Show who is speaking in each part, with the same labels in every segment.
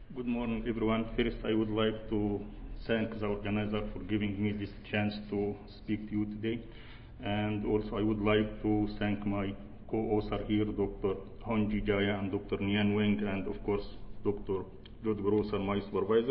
Speaker 1: Good morning, everyone. First, I would like to thank the organizer for giving me this chance to speak to you today. And also, I would like to thank my co-author here, Dr. Honji Jaya and Dr. Nian Weng, and of course, Dr. George Grosser, my supervisor.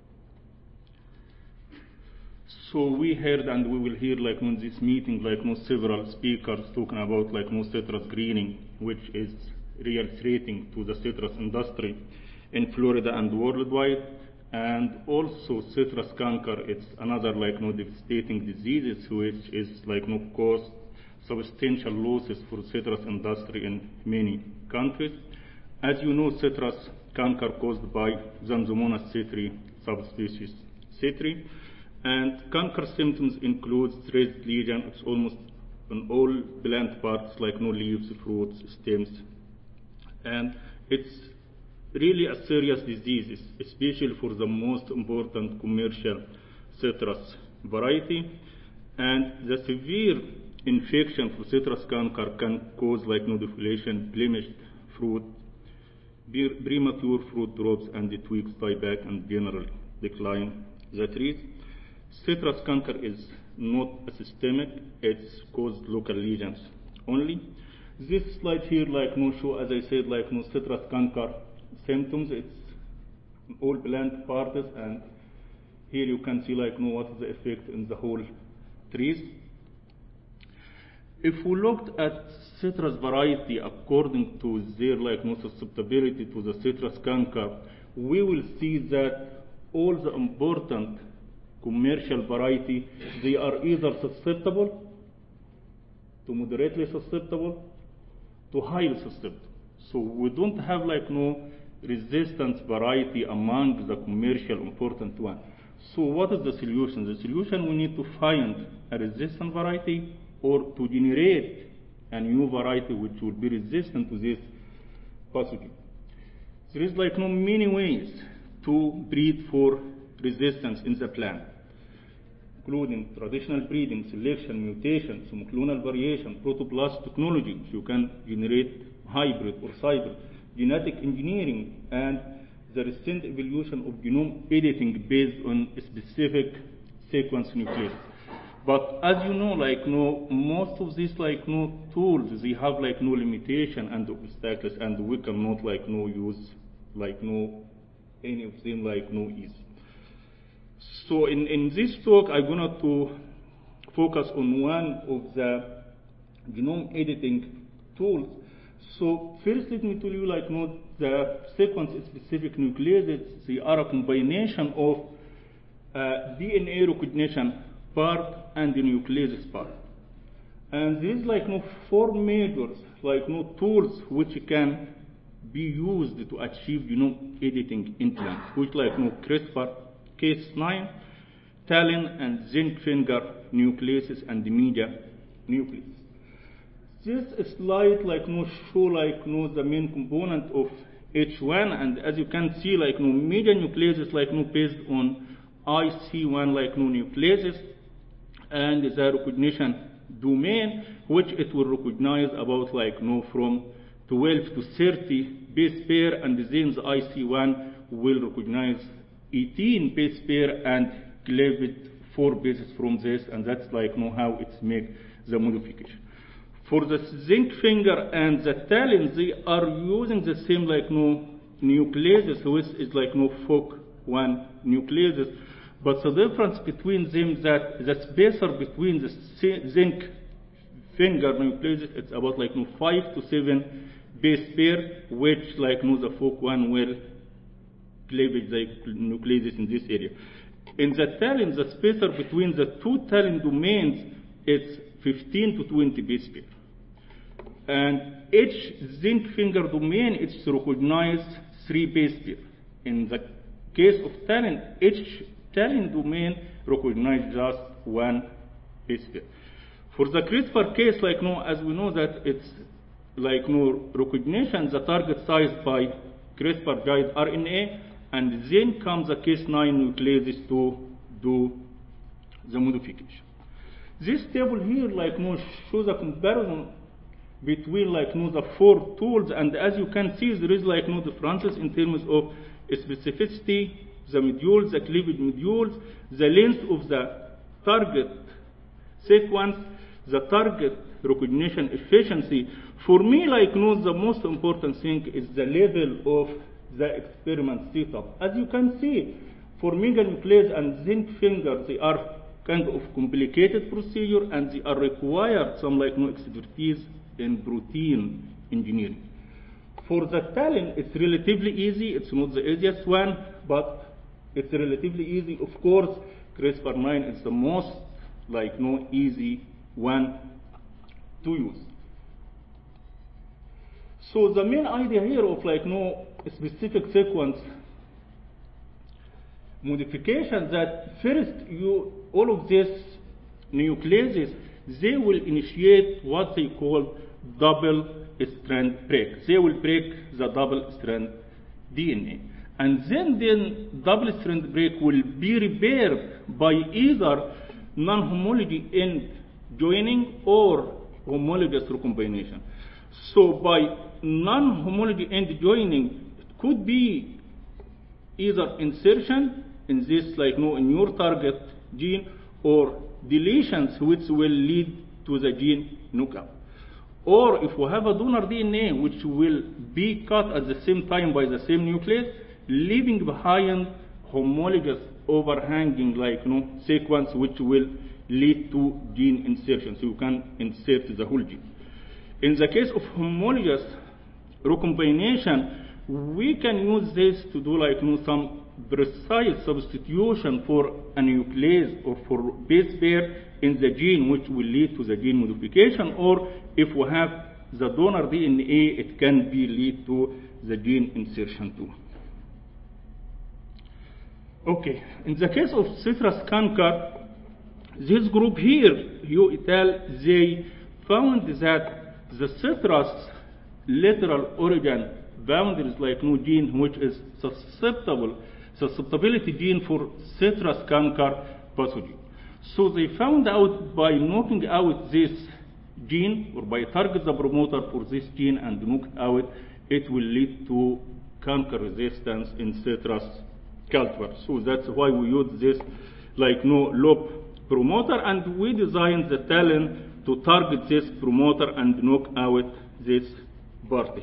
Speaker 1: So we heard and we will hear in this meeting several speakers talking about citrus greening, which is real threatening to the citrus industry in Florida and worldwide, and also citrus canker. It's another devastating disease which is cause substantial losses for citrus industry in many countries. As you know, citrus canker caused by Xanthomonas citri subspecies citri, and canker symptoms include raised lesion. It's almost on all plant parts leaves, fruits, stems, and it's really a serious disease, especially for the most important commercial citrus variety. And the severe infection for citrus canker can cause nodulation, blemished fruit, premature fruit drops, and the twigs die back and generally decline the trees. Citrus canker is not a systemic, it's caused local lesions only. This slide here show, as I said, citrus canker symptoms. It's all plant parts, and here you can see what is the effect in the whole trees. If we looked at citrus variety according to their susceptibility to the citrus canker, we will see that all the important commercial variety, they are either susceptible to moderately susceptible to highly susceptible. So we don't have no resistance variety among the commercial important one. So what is the solution? The solution, we need to find a resistant variety or to generate a new variety which will be resistant to this pathogen. There is many ways to breed for resistance in the plant, including traditional breeding, selection, mutation, some clonal variation, protoplast technology. You can generate hybrid or hybrid, genetic engineering, and the recent evolution of genome editing based on specific sequence nucleus. But as you know, most of these tools, they have no limitation and obstacles, and we cannot use any of them easy. So in this talk, I'm going to focus on one of the genome editing tools. So first, let me tell you the sequence-specific nucleases. They are a combination of DNA recognition part and the nucleases part. And these four major tools which can be used to achieve genome editing in plants, which CRISPR, Cas9, TALEN, and zinc finger nucleases and the media nucleus. This slide show the main component of each one, and as you can see media nucleases based on IC1 nucleases, and the recognition domain which it will recognize about from 12 to 30 base pair, and then the IC1 will recognize 18 base pair and cleaved 4 bases from this, and that's how it's make the modification. For the zinc finger and the TALEN, they are using the same nucleases, which is FOC1 nucleases, but the difference between them that the spacer between the zinc finger nucleases, it's about 5 to 7 base pair, which the FOC1 will cleavage the nucleases in this area. In the TALEN, the spacer between the two TALEN domains is 15 to 20 base pair. And each zinc finger domain, it's recognized 3 base pair. In the case of TALEN, each TALEN domain recognizes just 1 base pair. For the CRISPR case, as we know that it's recognition, the target size by CRISPR guide RNA, and then comes the Cas9 nucleases to do the modification. This table here shows a comparison between the four tools, and as you can see, there is differences in terms of specificity, the modules, the cleavage modules, the length of the target sequence, the target recognition efficiency. For me, the most important thing is the level of the experiment setup. As you can see, for meganuclease and zinc finger, they are kind of complicated procedure, and they are required some expertise in protein engineering. For the talent, it's relatively easy. It's not the easiest one, but it's relatively easy. Of course, CRISPR-9 is the most easy one to use. So the main idea here of specific sequence modification, that first all of these nucleases, they will initiate what they call double strand break. They will break the double strand DNA. And then double strand break will be repaired by either non-homology end joining or homologous recombination. So by non-homology end joining, it could be either insertion in this in your target gene, or deletions which will lead to the gene knockout. Or if we have a donor DNA which will be cut at the same time by the same nuclease, leaving behind homologous overhanging sequence which will lead to gene insertion. So you can insert the whole gene. In the case of homologous recombination, we can use this to do some precise substitution for a nuclease or for base pair in the gene, which will lead to the gene modification. Or if we have the donor DNA, it can be lead to the gene insertion too. Okay, in the case of citrus canker, this group here, Yu et al., they found that the citrus lateral origin boundaries gene which is susceptibility gene for citrus canker pathogen. So they found out by knocking out this gene, or by target the promoter for this gene and knock out, it will lead to canker resistance in citrus cultivar. So that's why we use this loop promoter, and we designed the talent to target this promoter and knock out this party.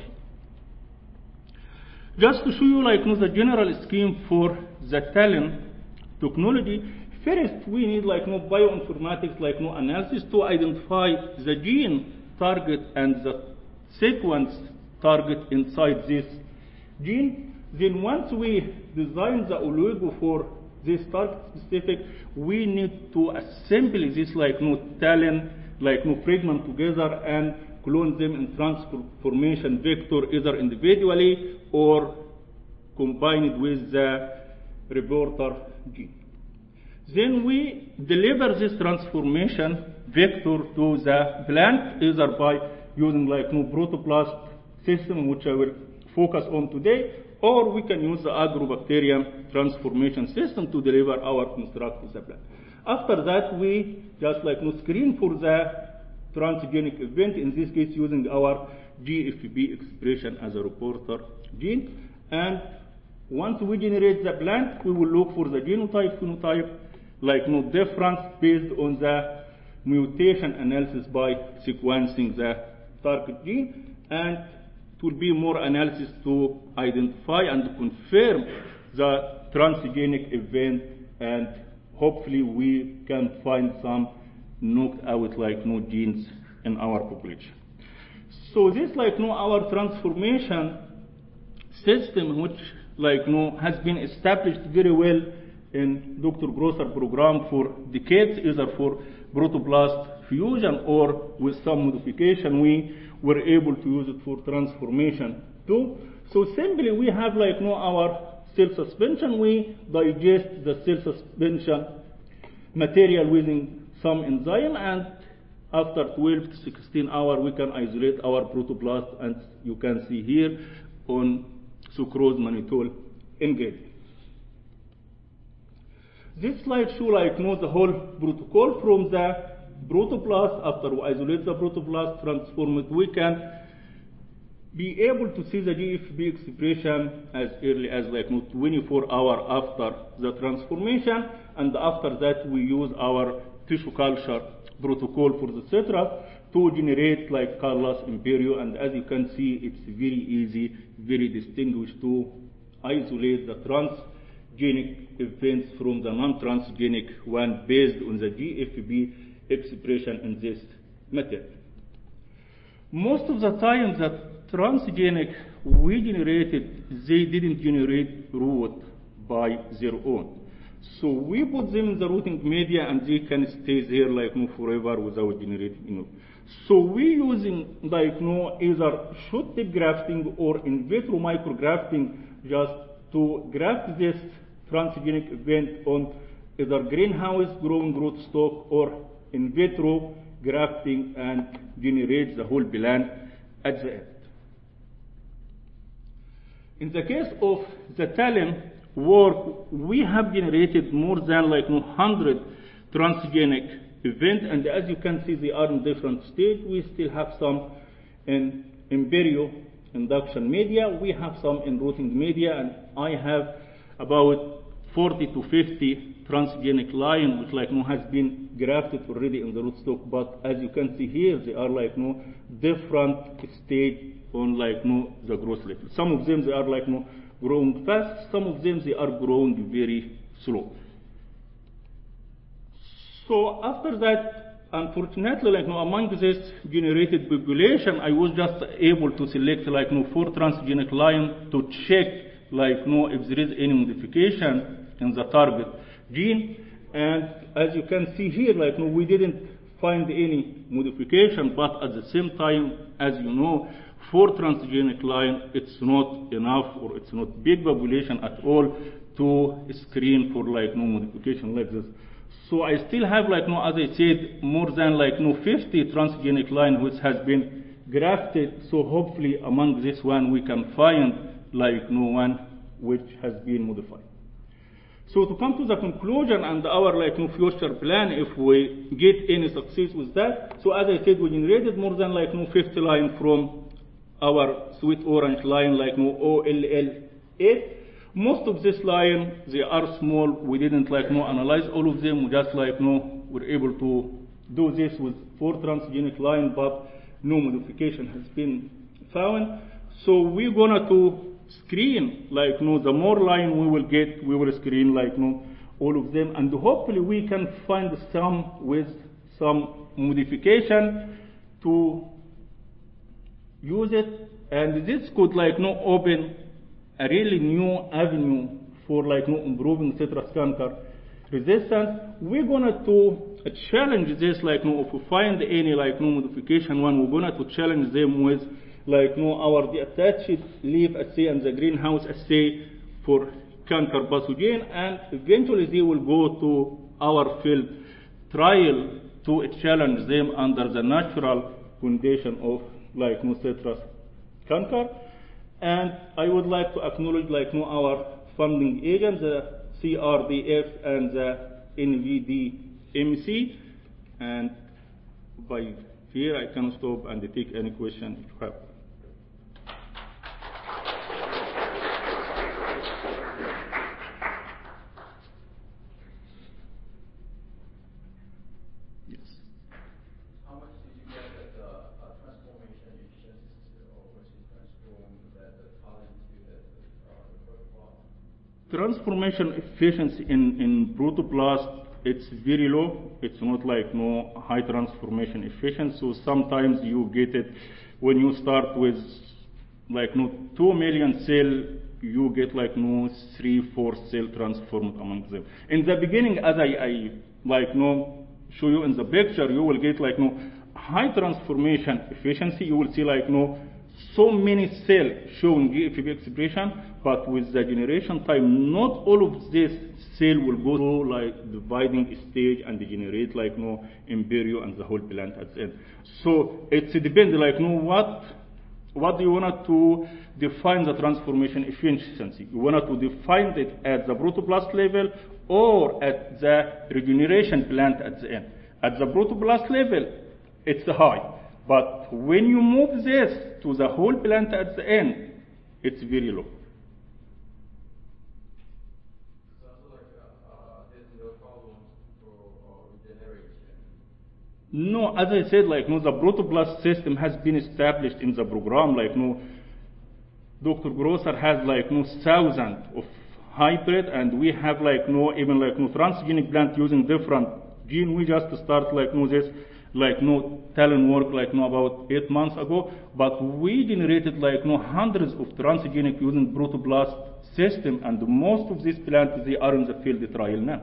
Speaker 1: Just to show you the general scheme for the talent technology, first we need bioinformatics analysis to identify the gene target and the sequence target inside this gene. Then once we design the oligo for this target specific, we need to assemble this talent fragment together and clone them in transformation vector, either individually or combined with the reporter gene. Then we deliver this transformation vector to the plant, either by using protoplast system, which I will focus on today, or we can use the agrobacterium transformation system to deliver our construct to the plant. After that, we just screen for the transgenic event, in this case using our GFP expression as a reporter gene. And once we generate the plant, we will look for the genotype, phenotype, difference based on the mutation analysis by sequencing the target gene. And it will be more analysis to identify and confirm the transgenic event, and hopefully we can find some knocked out genes in our population. So this our transformation system, which has been established very well in Dr. Grosser program for decades, either for protoplast fusion or with some modification, we were able to use it for transformation too. So simply we have our cell suspension. We digest the cell suspension material using some enzyme, and after 12 to 16 hours we can isolate our protoplast, and you can see here on sucrose mannitol ingredient. This slide shows the whole protocol from the protoplast, after we isolate the protoplast, transform it, we can be able to see the GFP expression as early as like 24 hours after the transformation, and after that we use our tissue culture protocol for the citrus to generate like Carlos Imperio, and as you can see, it's very easy, very distinguished to isolate the transgenic events from the non-transgenic one based on the GFP expression in this method. Most of the time that transgenic we generated, they didn't generate root by their own. So we put them in the rooting media and they can stay there like forever without generating. So we using like either shoot tip grafting or in vitro micrografting just to graft this transgenic event on either greenhouse growing rootstock or in vitro grafting and generate the whole plant at the end. In the case of the Talem work, we have generated more than like 100 transgenic events, and as you can see, they are in different stages. We still have some in embryo induction media, we have some in rooting media, and I have about 40 to 50 transgenic line, which like has been grafted already in the rootstock. But as you can see here, they are like different stage on like the growth level. Some of them they are like growing fast, some of them they are growing very slow. So after that, unfortunately, like among this generated population, I was just able to select like 4 transgenic line to check like if there is any modification in the target gene. And as you can see here, like we didn't find any modification, but at the same time, as you know, 4 transgenic line, it's not enough, or it's not big population at all to screen for like modification like this. So I still have like as I said, more than like 50 transgenic line which has been grafted. So hopefully among this one we can find like one which has been modified. So to come to the conclusion and our like future plan, if we get any success with that, so as I said, we generated more than like 50 line from our sweet orange line like OLL8. Most of this line, they are small. We didn't like analyze all of them. We just like we're able to do this with 4 transgenic line, but no modification has been found. So we're gonna to screen like the more line we will get, we will screen like all of them, and hopefully we can find some with some modification to use it, and this could like open a really new avenue for like improving citrus canker resistance. We're gonna to challenge this like if we find any like modification one, we're gonna to challenge them with like our detached leaf assay and the greenhouse assay for canker pathogen, and eventually they will go to our field trial to challenge them under the natural condition of like citrus canker. And I would like to acknowledge like our funding agents, the CRDF and the NVDMC. And by here I can stop and take any question if you have. Transformation efficiency in protoplast, it's very low. It's not like high transformation efficiency. So sometimes you get it when you start with like 2 million cell, you get like 3-4 cell transformed among them. In the beginning, as I like show you in the picture, you will get like high transformation efficiency. You will see like so many cells showing GFP expression, but with the generation time, not all of this cell will go through like dividing stage and generate like embryo and the whole plant at the end. So it depends like what do you want to define the transformation efficiency? You want to define it at the protoplast level or at the regeneration plant at the end. At the protoblast level, it's high. But when you move this to the whole plant at the end, it's very low.
Speaker 2: So there's no problem for regeneration.
Speaker 1: No, as I said, the protoblast system has been established in the program. Dr. Grosser has thousands of hybrid, and we have even transgenic plant using different gene. We just start this talent work about 8 months ago, but we generated hundreds of transgenic using protoblast system, and most of these plants, they are in the field trial now.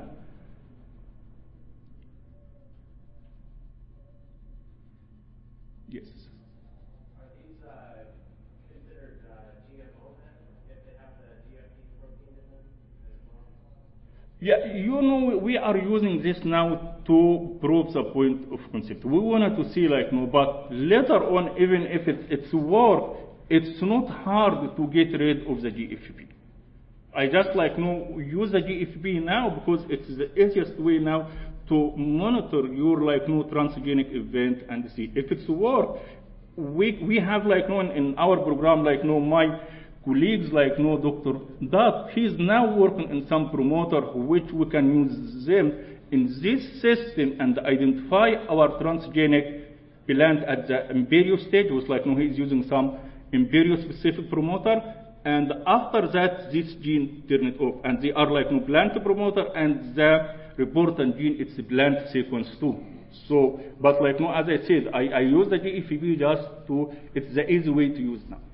Speaker 1: Yes.
Speaker 3: Are these considered GMO then, if they have the GFP protein in them as well?
Speaker 1: Yeah, we are using this now to prove the point of concept. We wanted to see but later on, even if it's work, it's not hard to get rid of the GFP. I just use the GFP now because it's the easiest way now to monitor your transgenic event and see if it's work. We have in our program my colleagues Dr. Dutt, he's now working in some promoter which we can use them in this system and identify our transgenic plant at the embryo stage. It was he's using some embryo specific promoter, and after that this gene turn it off, and they are plant promoter, and the reportant gene it's a plant sequence too. So, but as I said, I use the GFP just to, it's the easy way to use now.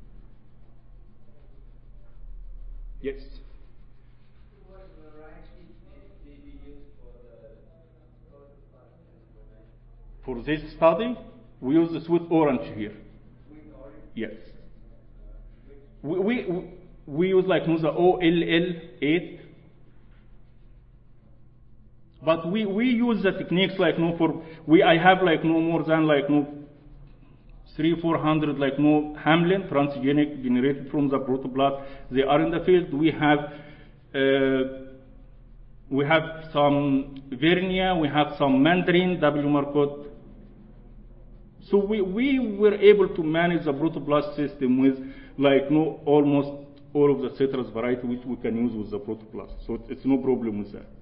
Speaker 1: Yes.
Speaker 3: What variety did you use for the
Speaker 1: For this study, we use the sweet orange here.
Speaker 3: sweet orange?
Speaker 1: Yes. We use the OLL8, but we use the techniques I have no more than 300-400 Hamlin transgenic generated from the protoblast. They are in the field. We have some Vernia, we have some Mandarin, W. Marcotte. So we were able to manage the protoblast system with almost all of the citrus variety which we can use with the protoblast. So it's no problem with that.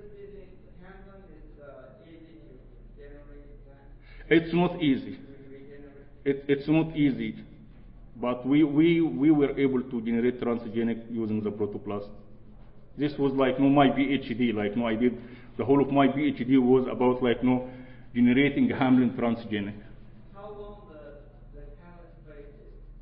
Speaker 1: It's not easy. It's not easy, but we were able to generate transgenic using the protoplast. This was my PhD. I did the whole of my PhD was about generating Hamlin transgenic.
Speaker 3: How long the callus phase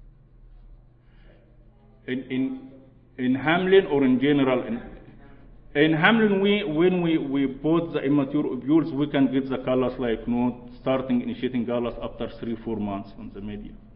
Speaker 1: is? In Hamlin or in general? In Hamlin, when we put the immature ovules, we can get the callus starting initiating callus after 3-4 months on the media.